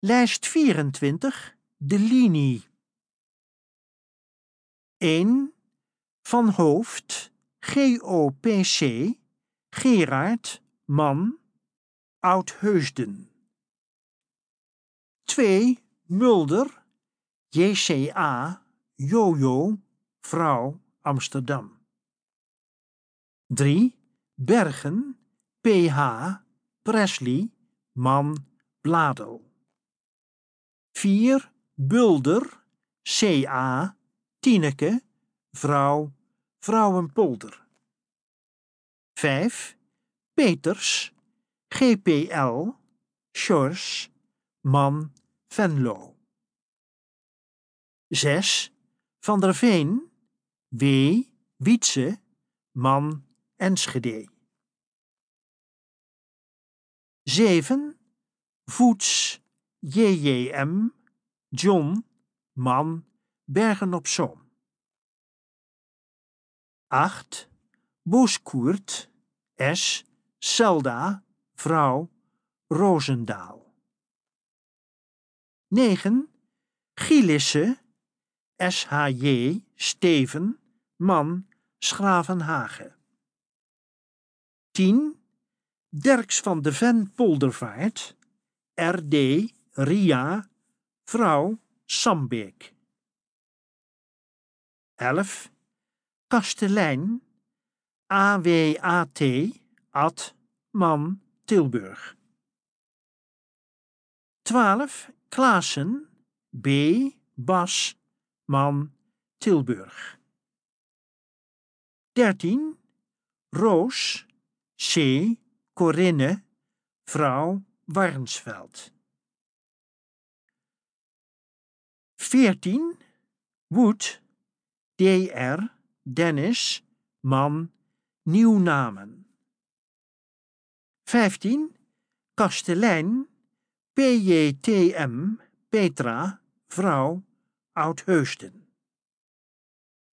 Lijst 24, de linie. 1. Van Hoofd, GOPC, Gerard, man, Oud-Heusden. 2. Mulder, JCA, Jojo, vrouw, Amsterdam. 3. Bergen, PH, Presley, man, Bladel. 4. Bulder, CA, Tineke, vrouw, Vrouwenpolder. 5. Peters, GPL, Sjors, man, Venlo. 6. Van der Veen, W, Wietse, man, Enschede. 7. Voets, JJM, John, man, Bergen-op-Zoom. 8. Boeskoert, S, Selda, vrouw, Roosendaal. 9. Gielisse, SHJ, Steven, man, Schravenhage. 10. Derks van de Ven Poldervaart, RD, Ria, vrouw, Sambeek. 11. Kastelein, AWAT, Ad, man, Tilburg. 12. Klaassen, B, Bas, man, Tilburg. 13. Roos, C, Corinne, vrouw, Warnsveld. 14. Woed, DR, Dennis, man, Nieuwnamen. 15. Kastelein, PJTM, Petra, vrouw, Oud-Heusden.